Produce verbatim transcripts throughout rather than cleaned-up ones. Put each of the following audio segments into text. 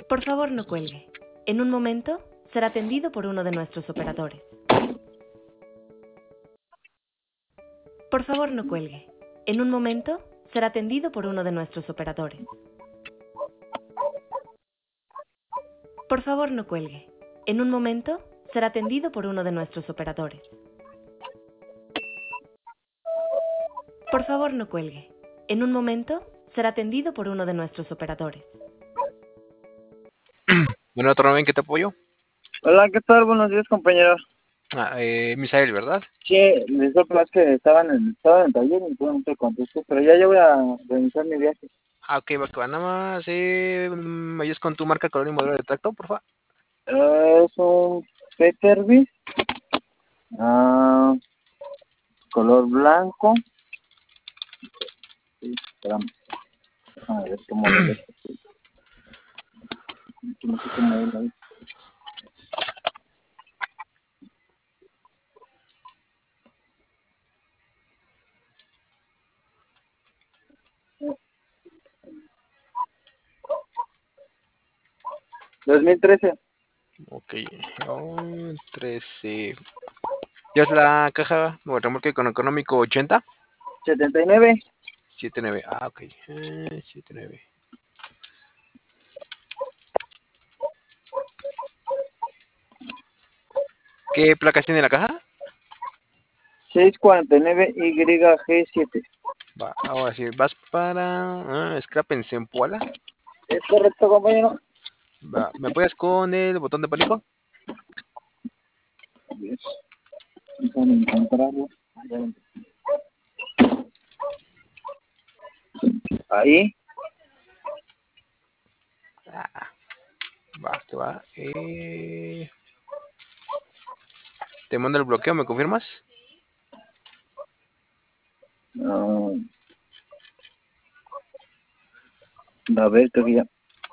Por favor, no cuelgue. En un momento será atendido por uno de nuestros operadores. Por favor, no cuelgue. En un momento será atendido por uno de nuestros operadores. Por favor, no cuelgue. En un momento será atendido por uno de nuestros operadores. Por favor, no cuelgue. En un momento será atendido por uno de nuestros operadores. Bueno, otro novio, ¿en qué te apoyo? Hola, ¿qué tal? Buenos días, compañero. Ah, eh, Misael, ¿verdad? Sí, disculpa, es que estaban en, estaba en el taller y pues no te contesté, pero ya yo voy a realizar mi viaje. Ah, ok, va que va. Nada más, eh, ¿me ayudas con tu marca, color y modelo de tracto, por favor? Es un Peterbilt, ah, color blanco. Sí, esperamos. A ver qué modelo es. No sé qué modelo es. dos mil trece. Ok, oh, trece. ¿Ya es la caja o el remolque con económico ochenta? setenta y nueve. setenta y nueve, ah, ok. Eh, setenta y nueve. ¿Qué placas tiene la caja? seiscientos cuarenta y nueve Y G siete. Va, ahora sí, vas para ah, Scrap en Zempoala. ¿Es correcto, compañero? Va, ¿me apoyas con el botón de pánico? Déjame encontrarlo. Ahí. Ah, va, que va. Eh, te mando el bloqueo, ¿me confirmas? ah, a ver, creo que ya.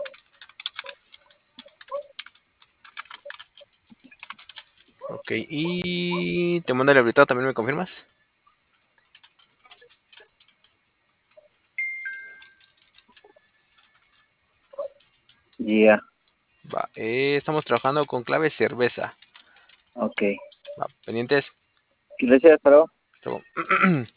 Ok, y te mando el habilitado, ¿también me confirmas? Ya. Va, eh, estamos trabajando con clave cerveza. Ok. Va, pendientes. Gracias, pero. Luego.